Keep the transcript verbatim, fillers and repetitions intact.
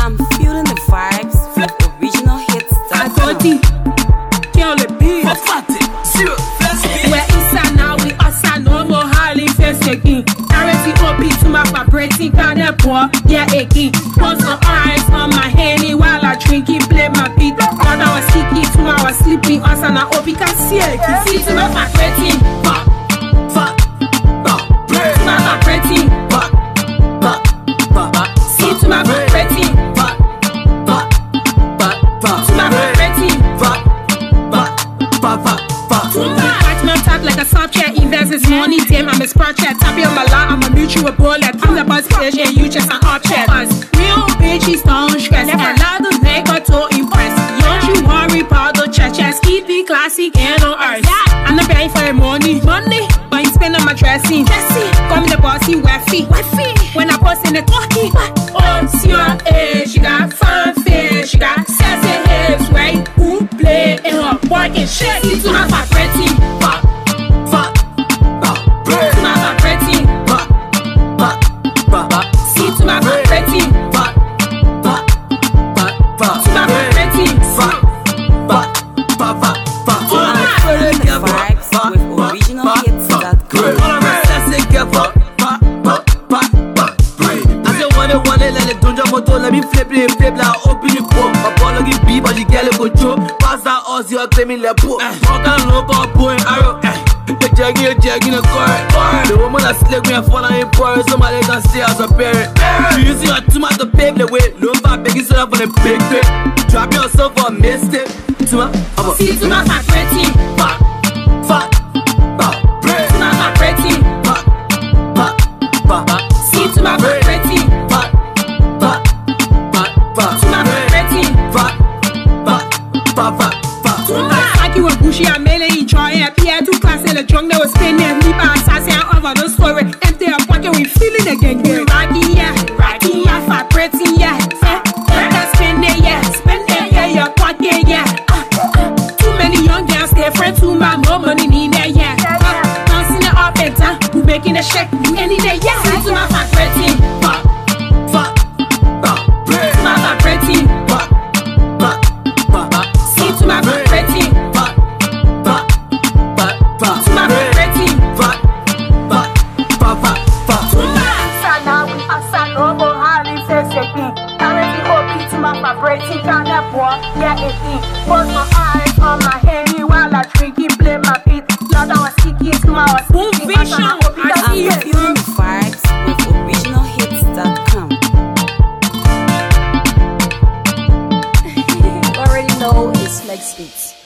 I'm feeling the vibes with original hits. I got it. Kill the beat. Zero. We're inside now, we outside, no more highly face again. Directly O P to my vibrating, kind of poor, yeah, again. Put some eyes on my handy while I drink it, play my beat. When I was kicking, to my was sleeping, us and I hope you can see it. See to my vibrating, fuck, fuck, fuck, to my vibrating, fuck, fuck, fuck, see to my vibrating, fuck, fuck, fuck, fuck, to my vibrating, fuck, fuck, fuck, fuck, fuck. Like a subject, invest this money, damn, I'm a project. Tap on my line, I'm a mutual bullet. I'm the boss page and you just an object. Real bitches don't stress, never allowed to make her to impress. Don't you worry about the churches, keep it classic and on earth. I'm not paying for your money, money, but you spend on my dressing. Dressing, come the bossy, wifey, wifey. When I post in the talkie, oh, see her age, she got fun face, she got sassy hips, right? Who play in her pocket, shit, into my vibrating, fuck. Let me flip it, flip like open the pop. My ball looking beat, but you get it control. Pass that us, you're claiming the pool. Walk on low ball, boy, arrow. The jaggy, the jaggy, the car. The woman that slick me and fall on in poor. Somebody can stay as a parent. You see her too much to pave the way. Look back, begging so for the big bit. Drop yourself for a mistake. Too much, see too much vibrating. Fuck, fuck, fuck, too much vibrating. Fuck, fuck, fuck, see too much vibrating. She a melee enjoy it. Pierre to class in the drunk that was spinning. Me by assassin over the story. Empty a pocket, we feeling again. Yeah, rocking, yeah, rocking, yeah, vibrating, yeah. That's spending, yeah, spending, yeah, your pocket, yeah. Uh, uh, too many young girls, their friends who my more money need there, yeah. Uh, bouncing it up and down, who making a check, you any day, yeah. See to my vibrating, fuck, fuck, fuck, to my vibrating, fuck, fuck, fuck, see to my vibrating. Vibrating down that boy, yeah, it is. Put my eyes on my handy while I drink it, play my beat. Lord, I was kicking to my was Boom Vision. I'm feeling the vibes with original hits dot com. You already know it's Flex Beats.